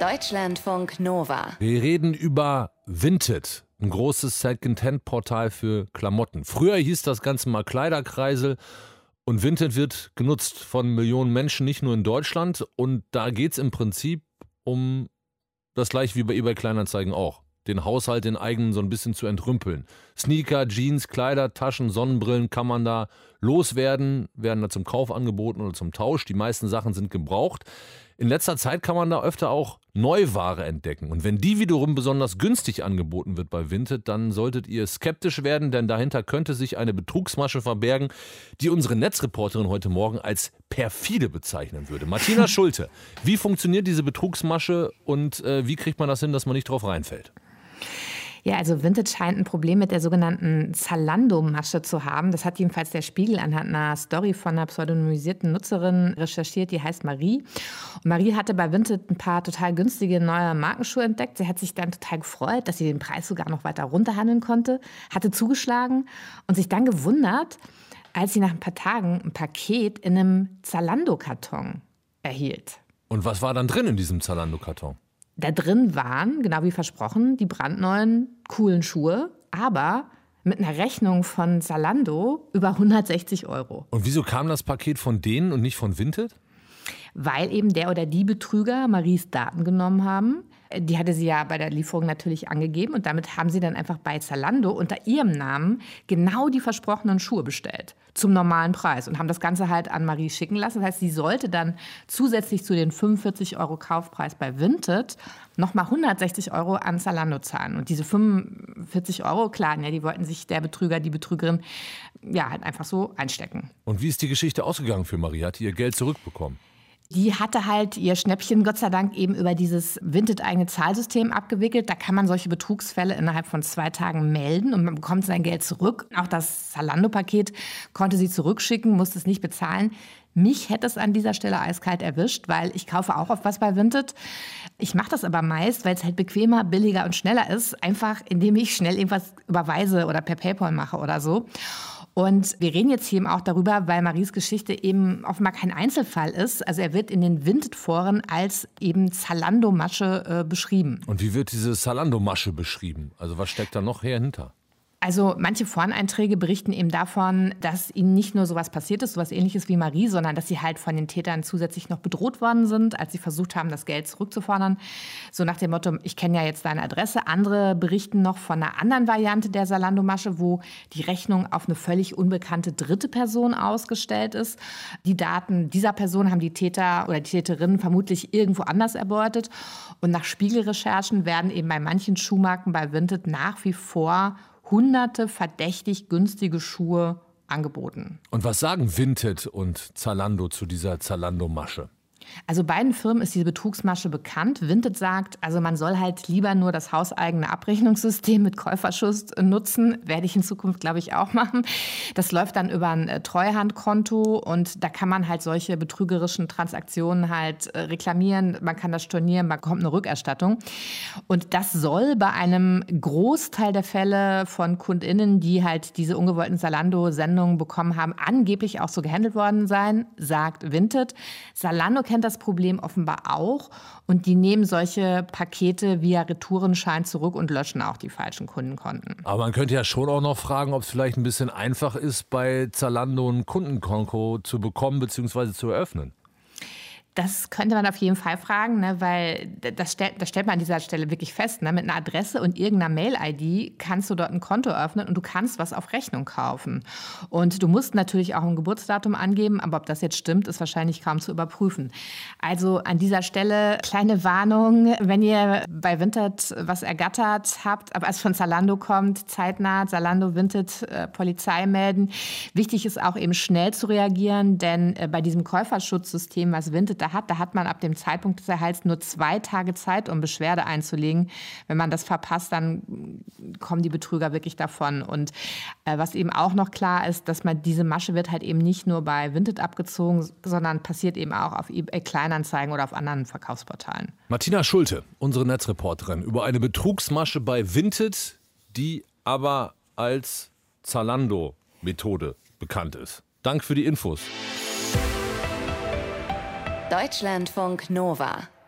Deutschlandfunk Nova. Wir reden über Vinted, ein großes Second-Hand-Portal für Klamotten. Früher hieß das Ganze mal Kleiderkreisel und Vinted wird genutzt von Millionen Menschen, nicht nur in Deutschland. Und da geht es im Prinzip um das gleiche wie bei eBay Kleinanzeigen auch. Den Haushalt, den eigenen so ein bisschen zu entrümpeln. Sneaker, Jeans, Kleider, Taschen, Sonnenbrillen kann man da loswerden, werden da zum Kauf angeboten oder zum Tausch. Die meisten Sachen sind gebraucht. In letzter Zeit kann man da öfter auch Neuware entdecken. Und wenn die wiederum besonders günstig angeboten wird bei Vinted, dann solltet ihr skeptisch werden, denn dahinter könnte sich eine Betrugsmasche verbergen, die unsere Netzreporterin heute Morgen als perfide bezeichnen würde. Martina Schulte, wie funktioniert diese Betrugsmasche und wie kriegt man das hin, dass man nicht drauf reinfällt? Ja, also Vinted scheint ein Problem mit der sogenannten Zalando-Masche zu haben. Das hat jedenfalls der Spiegel anhand einer Story von einer pseudonymisierten Nutzerin recherchiert, die heißt Marie. Und Marie hatte bei Vinted ein paar total günstige neue Markenschuhe entdeckt. Sie hat sich dann total gefreut, dass sie den Preis sogar noch weiter runterhandeln konnte, hatte zugeschlagen und sich dann gewundert, als sie nach ein paar Tagen ein Paket in einem Zalando-Karton erhielt. Und was war dann drin in diesem Zalando-Karton? Da drin waren, genau wie versprochen, die brandneuen, coolen Schuhe, aber mit einer Rechnung von Zalando über 160 €. Und wieso kam das Paket von denen und nicht von Vinted? Weil eben der oder die Betrüger Maries Daten genommen haben. Die hatte sie ja bei der Lieferung natürlich angegeben und damit haben sie dann einfach bei Zalando unter ihrem Namen genau die versprochenen Schuhe bestellt zum normalen Preis und haben das Ganze halt an Marie schicken lassen. Das heißt, sie sollte dann zusätzlich zu den 45 € Kaufpreis bei Vinted nochmal 160 € an Zalando zahlen. Und diese 45 €, klar, ja, die wollten sich der Betrüger, die Betrügerin ja halt einfach so einstecken. Und wie ist die Geschichte ausgegangen für Marie? Hat die ihr Geld zurückbekommen? Die hatte halt ihr Schnäppchen Gott sei Dank eben über dieses Vinted-eigene Zahlsystem abgewickelt. Da kann man solche Betrugsfälle innerhalb von 2 Tagen melden und man bekommt sein Geld zurück. Auch das Zalando-Paket konnte sie zurückschicken, musste es nicht bezahlen. Mich hätte es an dieser Stelle eiskalt erwischt, weil ich kaufe auch oft was bei Vinted. Ich mache das aber meist, weil es halt bequemer, billiger und schneller ist. Einfach indem ich schnell irgendwas überweise oder per PayPal mache oder so. Und wir reden jetzt hier eben auch darüber, weil Maries Geschichte eben offenbar kein Einzelfall ist. Also er wird in den Vinted-Foren als eben Zalando-Masche beschrieben. Und wie wird diese Zalando-Masche beschrieben? Also was steckt da noch hinter? Also manche Foreneinträge berichten eben davon, dass ihnen nicht nur sowas passiert ist, sowas Ähnliches wie Marie, sondern dass sie halt von den Tätern zusätzlich noch bedroht worden sind, als sie versucht haben, das Geld zurückzufordern. So nach dem Motto, ich kenne ja jetzt deine Adresse. Andere berichten noch von einer anderen Variante der Zalando-Masche, wo die Rechnung auf eine völlig unbekannte dritte Person ausgestellt ist. Die Daten dieser Person haben die Täter oder die Täterinnen vermutlich irgendwo anders erbeutet. Und nach Spiegelrecherchen werden eben bei manchen Schuhmarken bei Vinted nach wie vor hunderte verdächtig günstige Schuhe angeboten. Und was sagen Vinted und Zalando zu dieser Zalando-Masche? Also beiden Firmen ist diese Betrugsmasche bekannt. Vinted sagt, also man soll halt lieber nur das hauseigene Abrechnungssystem mit Käuferschutz nutzen. Werde ich in Zukunft, glaube ich, auch machen. Das läuft dann über ein Treuhandkonto und da kann man halt solche betrügerischen Transaktionen halt reklamieren. Man kann das stornieren, man bekommt eine Rückerstattung. Und das soll bei einem Großteil der Fälle von KundInnen, die halt diese ungewollten Zalando-Sendungen bekommen haben, angeblich auch so gehandelt worden sein, sagt Vinted. Zalando kennt das Problem offenbar auch und die nehmen solche Pakete via Retourenschein zurück und löschen auch die falschen Kundenkonten. Aber man könnte ja schon auch noch fragen, ob es vielleicht ein bisschen einfach ist, bei Zalando ein Kundenkonto zu bekommen bzw. zu eröffnen. Das könnte man auf jeden Fall fragen, ne, weil das stellt man an dieser Stelle wirklich fest. Ne, mit einer Adresse und irgendeiner Mail-ID kannst du dort ein Konto öffnen und du kannst was auf Rechnung kaufen. Und du musst natürlich auch ein Geburtsdatum angeben, aber ob das jetzt stimmt, ist wahrscheinlich kaum zu überprüfen. Also an dieser Stelle kleine Warnung, wenn ihr bei Vinted was ergattert habt, aber es von Zalando kommt, zeitnah Zalando, Vinted, Polizei melden. Wichtig ist auch eben schnell zu reagieren, denn bei diesem Käuferschutzsystem, was Vinted da hat man ab dem Zeitpunkt des Erhalts nur 2 Tage Zeit, um Beschwerde einzulegen. Wenn man das verpasst, dann kommen die Betrüger wirklich davon. Und was eben auch noch klar ist, dass man diese Masche wird halt eben nicht nur bei Vinted abgezogen, sondern passiert eben auch auf eBay Kleinanzeigen oder auf anderen Verkaufsportalen. Martina Schulte, unsere Netzreporterin, über eine Betrugsmasche bei Vinted, die aber als Zalando-Methode bekannt ist. Dank für die Infos. Deutschlandfunk Nova.